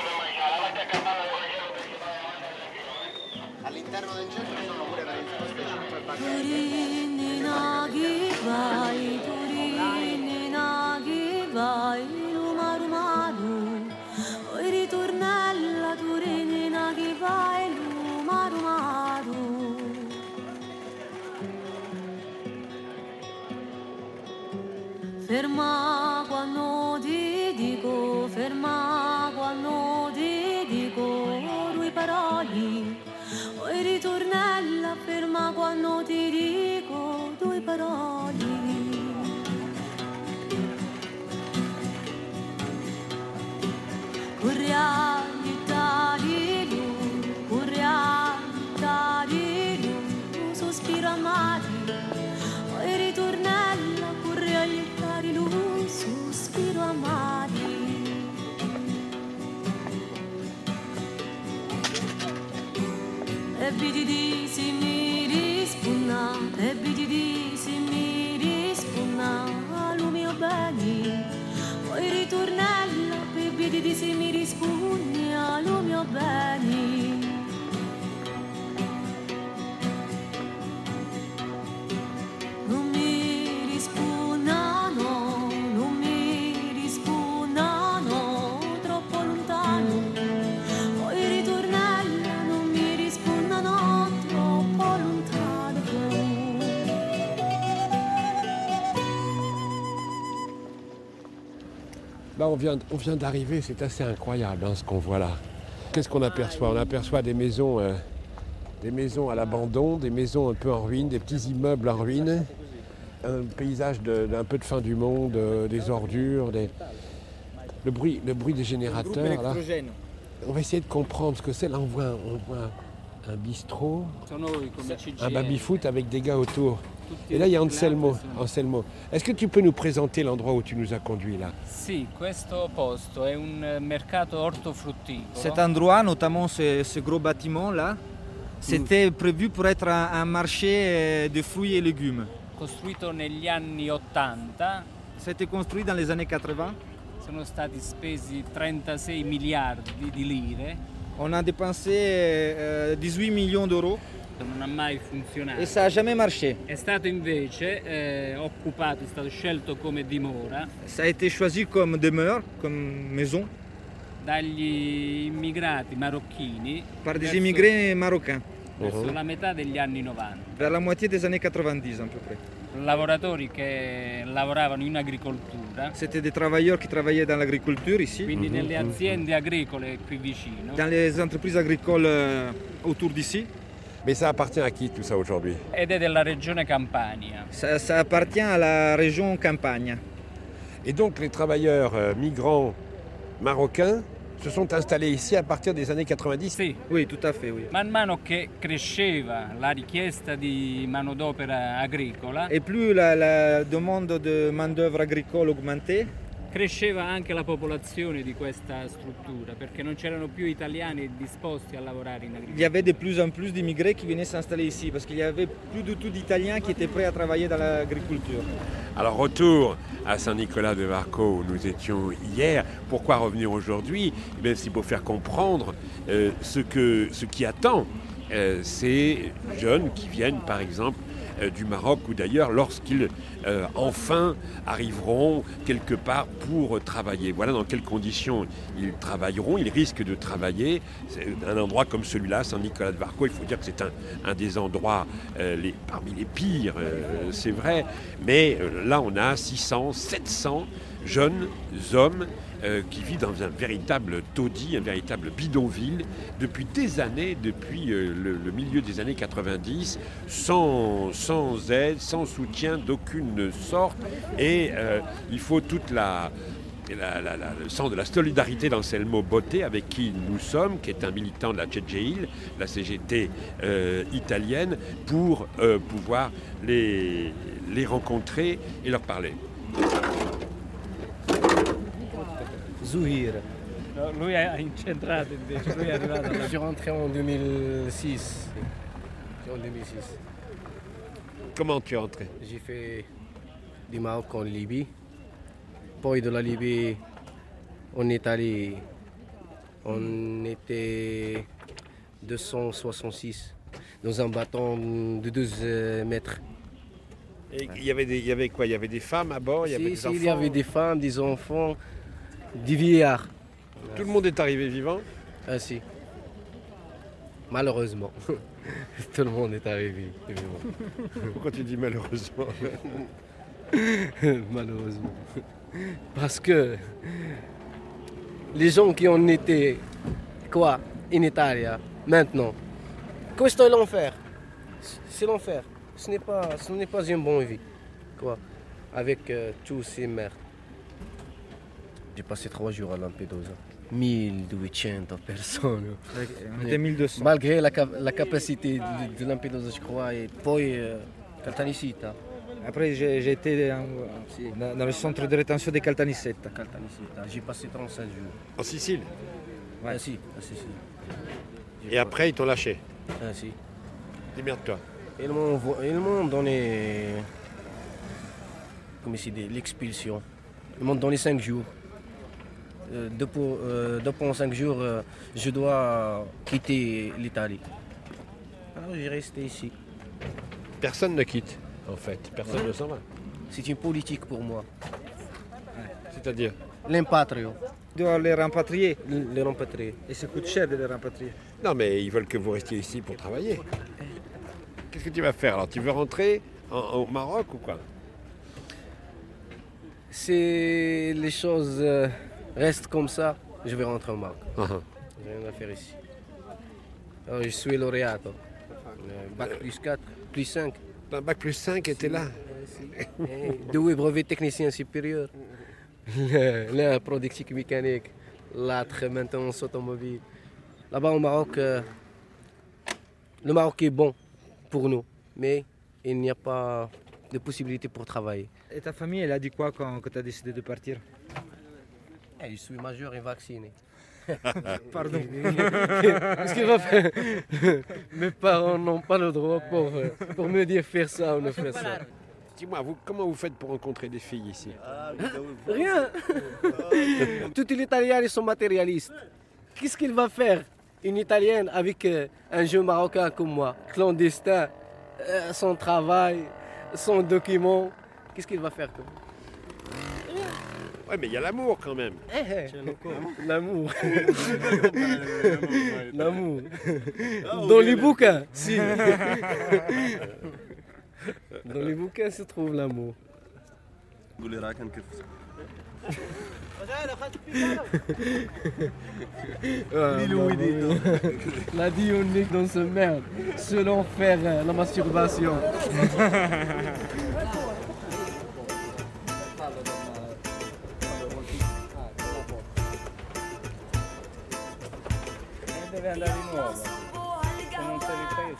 All'interno del centro ci sono pure per risposte 5 bagagli. Turini nagi vai, Turini nagi vai, lumaru maru. Oi ritornella, Turini nagi vai, lumaru maru. Ferma quando ti dico, ferma quando ti dico due parole. Oi ritornella, ferma quando ti dico due parole. Un sospiro amato. Oi ritornella, corre agli altari, un sospiro amato. E bididi si mi rispunna, e bididi si mi rispunna, lo mio bene. Poi ritornella, e bididi si mi rispugna, lo mio bene. Non mi rispugna, no, non mi rispugna, no, troppo lontano. Poi ritornella, non mi rispondano, troppo lontano. Là, on vient d'arriver, c'est assez incroyable ce qu'on voit là. Qu'est-ce qu'on aperçoit? On aperçoit des maisons à l'abandon, des maisons un peu en ruine, des petits immeubles en ruine, un paysage d'un peu de fin du monde, des ordures, le bruit des générateurs. Là. On va essayer de comprendre ce que c'est. Là, on voit un bistrot, un baby-foot avec des gars autour. Et là, il y a Anselmo. Est-ce que tu peux nous présenter l'endroit où tu nous as conduits là? Sì, questo posto è un mercato ortofrutticolo. Cet endroit, notamment ce gros bâtiment là, c'était prévu pour être un marché de fruits et légumes. Costruito negli anni 80. C'était construit dans les années 80. Sono stati spesi 36 miliardi di lire. On a dépensé 18 millions d'euros. Non ha mai funzionato. Et ça n'a jamais marché. È stato invece occupato, è stato scelto come dimora. Ça a été choisi comme demeure, comme maison. Dagli immigrati marocchini. Par des immigrés marocains. Verso la metà degli anni 90. Vers la moitié des années 90 à peu près. Lavoratori che lavoravano in agricoltura. C'était des travailleurs qui travaillaient dans l'agriculture ici. Quindi nelle aziende agricole qui vicino. Dans les entreprises agricoles autour d'ici. Mais ça appartient à qui tout ça aujourd'hui? Ed è della regione Campania. Ça appartient à la région Campania. Et donc les travailleurs migrants marocains se sont installés ici à partir des années 90. Sì. Oui, tout à fait, oui. Man mano che cresceva la richiesta di manodopera agricola, Et plus la demande de main-d'œuvre agricole augmentait, cresceva anche la popolazione di questa struttura, perché non c'erano più italiani disposti a lavorare in il y agricoltura. avait de plus en plus d'immigrés qui venaient s'installer ici, parce qu'il y avait plus du tout d'Italiens qui étaient prêts à travailler dans l'agriculture. Alors retour à Saint-Nicolas-de-Varco où nous étions hier. Pourquoi revenir aujourd'hui? Eh bien, c'est pour faire comprendre ce qui attend ces jeunes qui viennent par exemple du Maroc ou d'ailleurs lorsqu'ils enfin arriveront quelque part pour travailler. Voilà dans quelles conditions ils travailleront, ils risquent de travailler. C'est un endroit comme celui-là, Saint-Nicolas-de-Varco, il faut dire que c'est un des endroits parmi les pires, c'est vrai, mais là on a 600, 700 jeunes hommes qui vit dans un véritable taudis, un véritable bidonville, depuis des années, depuis le milieu des années 90, sans aide, sans soutien d'aucune sorte. Et il faut toute le sens de la solidarité d'Anselmo Botte, avec qui nous sommes, qui est un militant de la CGIL, la CGT italienne, pour pouvoir les rencontrer et leur parler. Zuhir. No, lui è incentrato invece, lui è arrivato Je suis rentré en 2006. En 2006. Comment tu es rentré? J'ai fait du Maroc en Libye. Puis de la Libye en Italie, on était 266 dans un bâton de 12 mètres. Et il y avait quoi? Il y avait des femmes à bord? Il y avait des enfants? Il y avait des femmes, des enfants, des vieillards. Tout le monde est arrivé vivant? Ah si. Malheureusement. Tout le monde est arrivé vivant. Pourquoi tu dis malheureusement? Malheureusement. Parce que les gens qui ont été en Italie maintenant, questo è l'enfer. C'est l'enfer. Ce n'est pas une bonne vie. Avec tous ces merdes. J'ai passé 3 jours à Lampedusa. 1200 personnes. On était 1200. Malgré la capacité de Lampedusa, je crois, et puis Caltanissetta. Après, j'ai été dans le centre de rétention de Caltanissetta. J'ai passé 37 jours. En Sicile? Ouais. Ah si, à Sicile. Et après, ils t'ont lâché? Ah si. Démerde-toi. Ils m'ont donné, comment c'est dit, l'expulsion. Ils m'ont donné 5 jours. Depuis 5 jours, je dois quitter l'Italie. Alors j'ai resté ici. Personne ne quitte, en fait. Personne ne s'en va. C'est une politique pour moi. C'est-à-dire? L'impatrio. Tu dois les rapatrier. Les rapatrier. Et ça coûte cher de les rapatrier. Non, mais ils veulent que vous restiez ici pour travailler. Qu'est-ce que tu vas faire alors? Tu veux rentrer au Maroc ou quoi? Si les choses restent comme ça, je vais rentrer au Maroc. J'ai rien à faire ici. Alors, je suis lauréato. Bac plus 4, plus 5. Un bac plus 5 était là. 2 brevets technicien supérieur. L'un productique mécanique, l'autre maintenance automobile. Là-bas au Maroc, le Maroc est bon pour nous, mais il n'y a pas de possibilité pour travailler. Et ta famille, elle a dit quoi quand tu as décidé de partir? Je suis majeur et vacciné. Pardon. Qu'est-ce qu'il va faire? Mes parents n'ont pas le droit pour me dire faire ça ou ne faire ça. Dis-moi, comment vous faites pour rencontrer des filles ici? Rien. Tous les Italiens ils sont matérialistes. Qu'est-ce qu'il va faire une Italienne avec un jeune Marocain comme moi, clandestin, sans travail, sans document? Qu'est-ce qu'il va faire? Ouais, mais il y a l'amour quand même. L'amour. L'amour. Dans les bouquins, si. Dans les bouquins se trouve l'amour. La dionique dans ce merde, selon faire la masturbation. deve andare di nuovo, se non si riprende.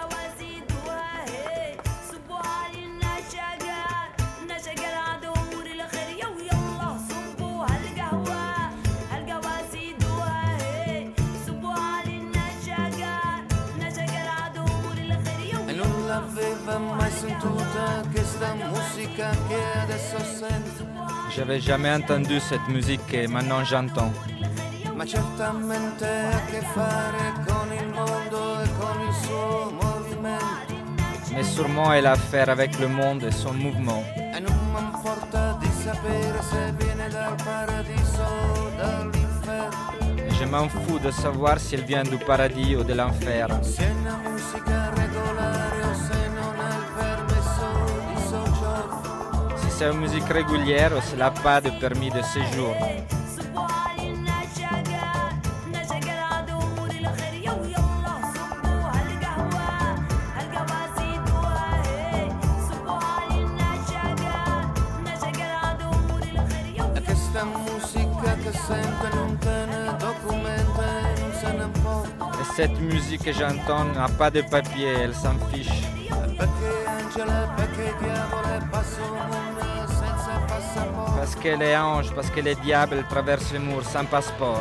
E non l'aveva mai sentita questa musica che adesso sento. J'avais jamais entendu cette musique que maintenant j'entends. Ma certamente ha a che fare con il mondo e con il suo movimento. Mais sûrement elle a à faire avec le monde et son mouvement. E non m'importa di sapere se viene dal paradiso o dall'inferno. Et je m'en fous de savoir si elle vient du paradis ou de l'enfer. Se è una musica regolare o se non ha il permesso di soggiorno. Si c'est une musique régulière ou s'il n'a pas de permis de séjour. E questa musica che sento non te ne documenta e non se ne importa. Et cette musique que j'entends n'a pas de papier, elle s'en fiche. Perché angela, perché diavolo, passo il mondo senza passaporto. Parce qu'elle est ange, parce qu'elle est diable, elle traverse les murs sans passeport.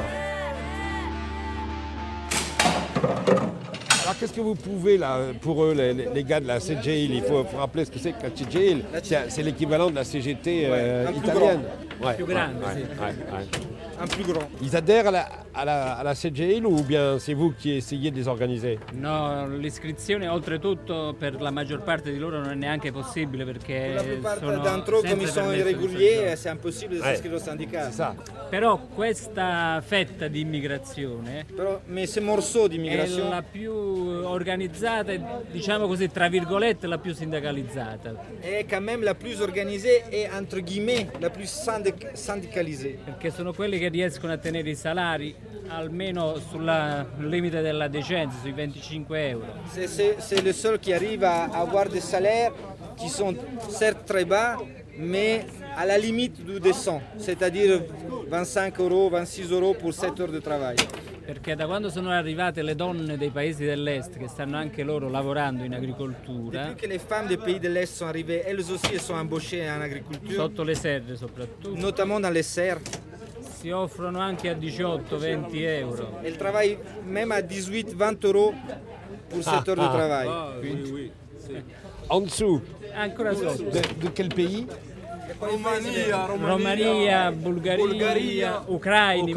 Alors qu'est-ce que vous pouvez là pour eux, les gars de la CGIL? Il faut rappeler ce que c'est que la CGIL. C'est l'équivalent de la CGT italienne. Più grande, sì. Un plus grand. Ils adhèrent à la CGIL ou bien c'est vous qui essayez de les organiser? No, l'iscrizione oltretutto per la maggior parte di loro non è neanche possibile perché La plupart sono d'entre eux, comme ils senza sont permesso di irréguliers, soggiorno. c'est impossible de s'inscrire au syndicat. Però questa fetta di immigrazione Mais ce morceau è d'immigration, la più organizzata e diciamo così tra virgolette la più sindacalizzata. est quand même la plus organisée et entre guillemets la plus syndicalisée. Perché sono quelli che riescono a tenere i salari almeno sul limite della decenza, sui 25 euro. C'est le seul qui arrive à avoir des salaires qui sont certes très bas, mais à la limite du décent, c'est-à-dire 25 euros, 26 euros pour 7 heures de travail. Perché da quando sono arrivate le donne dei paesi dell'est che stanno anche loro lavorando in agricoltura, Depuis que les femmes des pays de l'Est sont arrivées, elles aussi elles sont embauchées en agriculture, sotto le serre soprattutto, notamment dans les serres. si offrono anche a 18-20 euro. Elles travaillent même à 18-20 euros pour 7 heures de travail. En dessous. Ancora sotto. De quel pays? Romania, Bulgaria, Ucraina.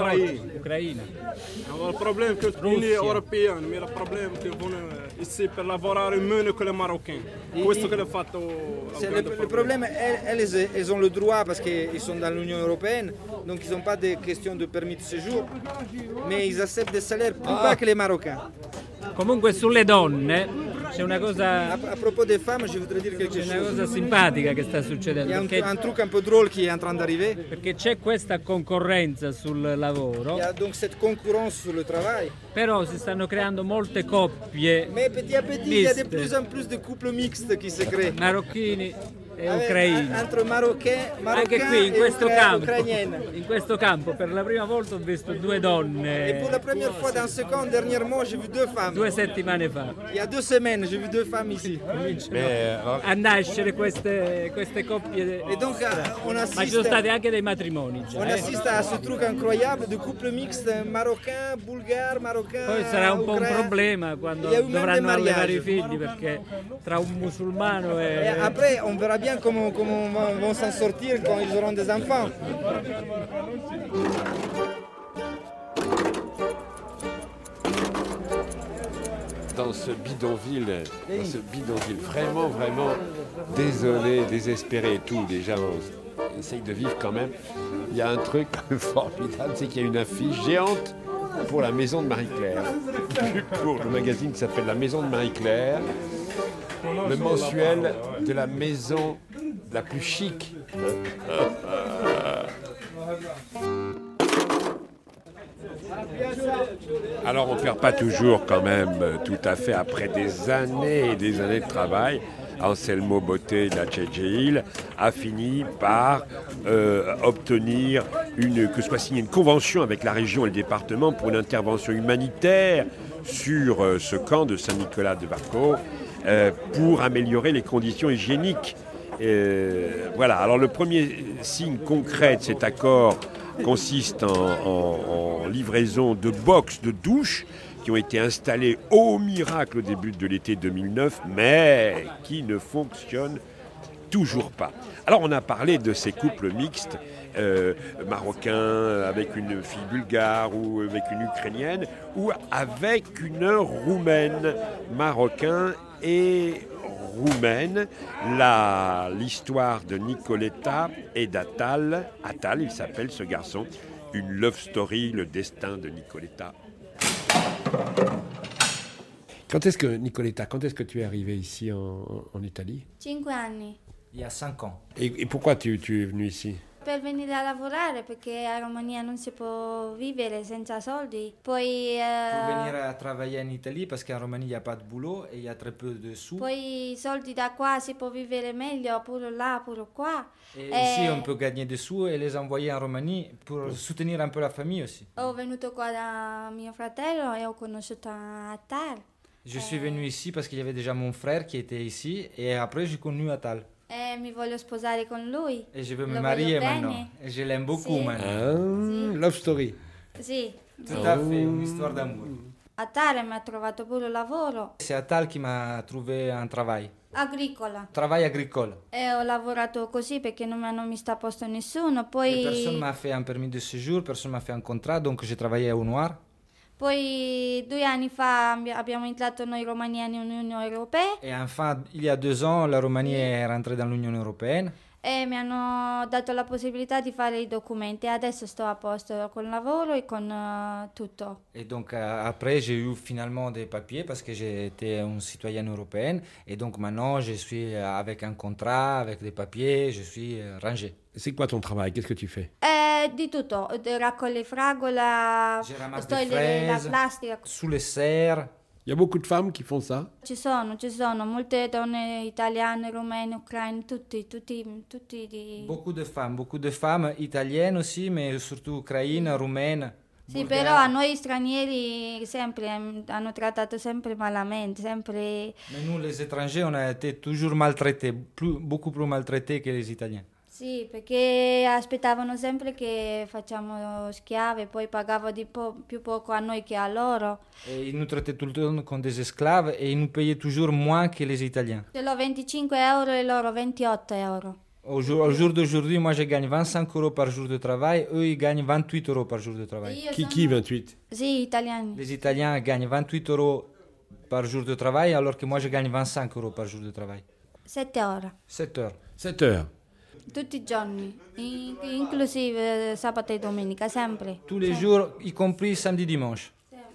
Il problème que l'Unione Europea, mais le problème che vengono ici per lavorare meno che le Marocains. Questo che l'ha fatto. Le problème, elles ont le droit parce qu'ils sont dans l'Union européenne, donc ils n'ont pas de question de permis de séjour, mais ils acceptent des salaires plus bas que les Marocains. Comunque sulle donne c'è una cosa. À propos des femmes, je voudrais dire quelque C'è una chose. cosa simpatica che sta Il y succedendo. a Perché, un truc un peu drôle qui est en train d'arriver. perché c'è questa concorrenza sul lavoro, Il y a donc cette concurrence sur le travail. però si stanno creando molte coppie Mais petit à petit, il y a de miste, plus en plus de couples mixtes qui se créent. marocchini e Avec- ucraini. Entre Marocains Anche qui in et questo campo, Ukrainiennes. in questo campo per la prima volta ho visto due donne Et pour la première fois dans ce camp, dernièrement, j'ai vu deux femmes. 2 settimane fa. Il y a 2 semaines, j'ai vu 2 femmes ici. A nascere queste coppie. Et donc, on Ma ci sono assiste, stati anche dei matrimoni già, on assiste à ce truc incroyable de couples mixtes marocains, bulgares, marocains. Poi sarà un po' un ucrains. problema quando Il y a eu même des dovranno allevare i mariages. figli perché tra un musulmano Et e après, on verra bien comment vont s'en sortir quand ils auront des enfants. Dans ce bidonville vraiment désolé, désespéré et tout, les gens essayent de vivre quand même. Il y a un truc formidable, c'est qu'il y a une affiche géante pour la maison de Marie-Claire, pour le magazine qui s'appelle La Maison de Marie-Claire, le mensuel de la maison la plus chic. Alors on ne perd pas toujours quand même tout à fait après des années et des années de travail. Anselmo Botte d'Acegil, a fini par obtenir que soit signée une convention avec la région et le département pour une intervention humanitaire sur ce camp de Saint-Nicolas de Bacco pour améliorer les conditions hygiéniques. Voilà. Alors le premier signe concret de cet accord consiste en livraison de box de douches qui ont été installés au miracle au début de l'été 2009, mais qui ne fonctionnent toujours pas. Alors on a parlé de ces couples mixtes, marocains avec une fille bulgare ou avec une ukrainienne ou avec une roumaine, marocain et roumaine. L'histoire de Nicoletta et d'Atal, il s'appelle ce garçon, une love story, le destin de Nicoletta. Quand est-ce que tu es arrivé ici en Italie? 5 anni. Il y a 5 ans. Et pourquoi tu es venu ici? Per venire a lavorare perché a Romania non si può vivere senza soldi. Poi Pour venir à travailler en Italie parce qu'en Roumanie il n'y a pas de boulot et il y a très peu de sous. Poi i soldi da qua si può vivere meglio, pure là, pure qua. Et ici on peut gagner des sous et les envoyer en Roumanie pour soutenir un peu la famille aussi. Ho venuto qua da mio fratello e ho conosciuto Atal. Je suis venu ici parce qu'il y avait déjà mon frère qui était ici et après j'ai connu Atal. E mi voglio sposare con lui. Et je veux me marier maintenant. Et je l'aime beaucoup maintenant. Love story. Sì. Tout à fait, une histoire d'amour. Atal mi ha trovato pure lavoro. C'est Atal qui m'a trouvé un travail. Agricola. Travail agricole. E ho lavorato così perché non mi hanno messo a posto nessuno. Poi Personne m'a fait un permis de séjour, personne m'a fait un contrat, donc j'ai travaillé au noir. Poi 2 anni fa abbiamo entrato noi romaniani nell'Unione Europea. Et enfin, il y a 2 ans, la Roumanie est rentrée dans l'Union européenne. E mi hanno dato la possibilità di fare i documenti. Adesso sto a posto con il lavoro e con tutto. Et donc après, j'ai eu finalement des papiers parce que j'étais une citoyenne européenne. Et donc maintenant, je suis avec un contrat, avec des papiers, je suis rangé. C'est quoi ton travail? Qu'est-ce que tu fais? Di tutto. Raccoglie fragola, Je ramasse togliere des la fraises, plastica. sous les serres. Il y a beaucoup de femmes qui font ça? Ci sono molte donne italiane, rumene, ucraine, tutti di... Beaucoup de femmes italiennes aussi, mais surtout ukraine, roumaine. Sì, però a noi stranieri sempre hanno trattato sempre malamente, sempre... Mais nous, les étrangers, on a été toujours maltraités, beaucoup plus maltraités que les Italiens. Sì, perché aspettavano sempre che facciamo schiave, poi pagavo più poco a noi che a loro. Et ils nous traitaient tout le temps comme des esclaves et ils nous payaient toujours moins que les Italiens. Ce l'ho 25 euro e loro 28 euro. Au jour d'aujourd'hui, moi je gagne 25 euros par jour de travail, eux ils gagnent 28 euros par jour de travail. Qui 28? Sì, italiani. Les Italiens gagnent 28 euros par jour de travail alors que moi je gagne 25 euros par jour de travail. 7 ore. 7 heures. 7 heures. Tutti i giorni, inclusive sabato e domenica, sempre. Tous les jours, y compris samedi, dimanche.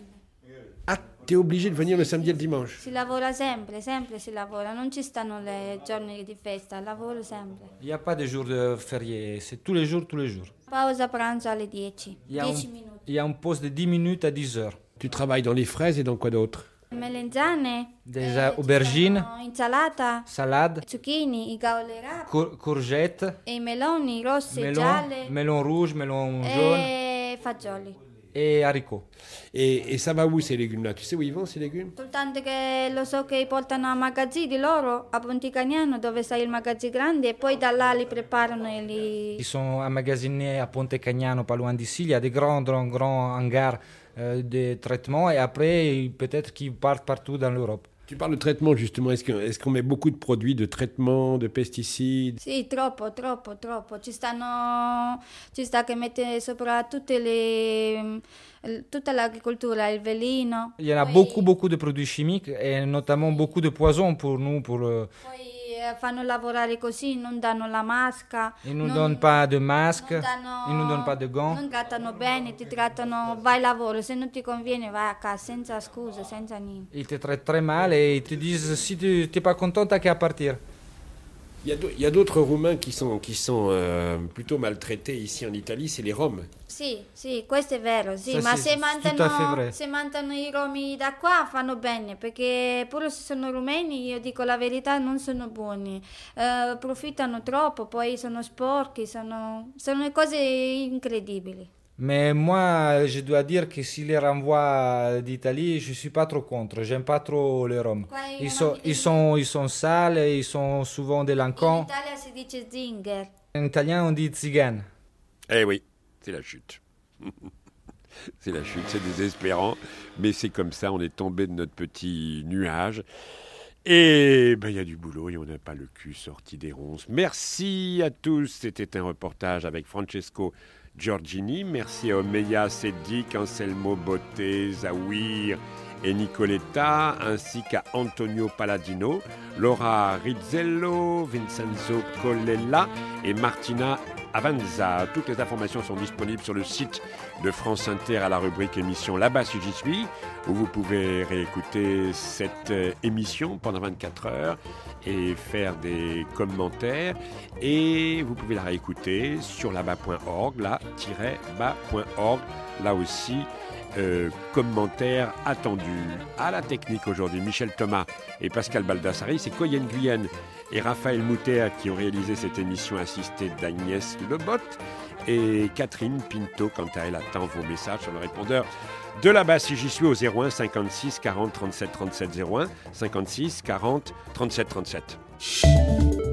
Ah, t'es obligé de venir le samedi et le dimanche? Si lavora sempre si lavora, non ci stanno le giorni di festa, lavoro sempre. Il n'y a pas de jour de férié, c'est tous les jours, tous les jours. Pausa pranzo alle 10, 10 minuti. Il y a une pause de 10 minutes à 10 heures. Tu travailles dans les fraises et dans quoi d'autre? Melanzane, des aubergines, insalata, salade, zucchini, i gaolerà, courgettes, e i meloni rossi, gialli, melon rouge, melon jaune e fagioli. Et haricots. Et ça va où ces légumes-là? Tu sais où ils vont ces légumes? Soltanto che lo so che portano a magazzini loro, a Ponticagnano, dove sta il magazzino grande, e poi da là li preparano e li... Ils sont emmagasinés à Pontecagnano, pas loin d'ici. Il y a des grands hangars de traitement et après, peut-être qu'ils partent partout dans l'Europe. Tu parles de traitement justement, est-ce qu'on met beaucoup de produits de traitement, de pesticides? Sì, troppo. Ci sta che mette sopra tutta l'agricoltura, il veleno. Il y en a beaucoup de produits chimiques et notamment beaucoup de poisons pour nous. Poi fanno lavorare così, non danno la masca. Ils ne nous donnent pas de masque, ils ne nous donnent pas de gants. Non trattano bene, ti trattano, vai lavoro, se non ti conviene vai a casa, senza scuse, senza niente. Ils te traitent très mal et ils te disent si tu n'es pas content, t'as qu'à partir. Il y a d'autres Roumains qui sont plutôt maltraités ici en Italie, c'est les Roms. Sì, questo è vero, sì, Sì, ma sì, se tutto à fait vrai. mandano i romi da qua fanno bene, perché pure se sono rumeni, io dico la verità, non sono buoni, approfittano troppo, poi sono sporchi, sono cose incredibili. Mais moi, je dois dire que si les renvoient d'Italie, je suis pas trop contre. J'aime pas trop les Roms. Ils sont sales, ils sont souvent In délinquants. Italia si dice zinger. En italien, on dit tzigane. Eh oui, c'est la chute. C'est la chute, c'est désespérant, mais c'est comme ça, on est tombé de notre petit nuage. Et il y a du boulot et on n'a pas le cul sorti des ronces. Merci à tous, c'était un reportage avec Francesco Giorgini. Merci à Omeya Seddik, Anselmo Botte, Zawir et Nicoletta, ainsi qu'à Antonio Palladino, Laura Rizzello, Vincenzo Colella et Martina Avanza. Toutes les informations sont disponibles sur le site de France Inter à la rubrique émission Là-bas si j'y suis, où vous pouvez réécouter cette émission pendant 24 heures et faire des commentaires. Et vous pouvez la réécouter sur là-bas.org, là-bas.org, là aussi. Commentaires attendus. À la technique aujourd'hui, Michel Thomas et Pascal Baldassari, c'est Coyenne Guyenne et Raphaël Mouter qui ont réalisé cette émission assistée d'Agnès Lebot, et Catherine Pinto, quant à elle, attend vos messages sur le répondeur de là-bas si j'y suis au 01 56 40 37 37 01 56 40 37 37.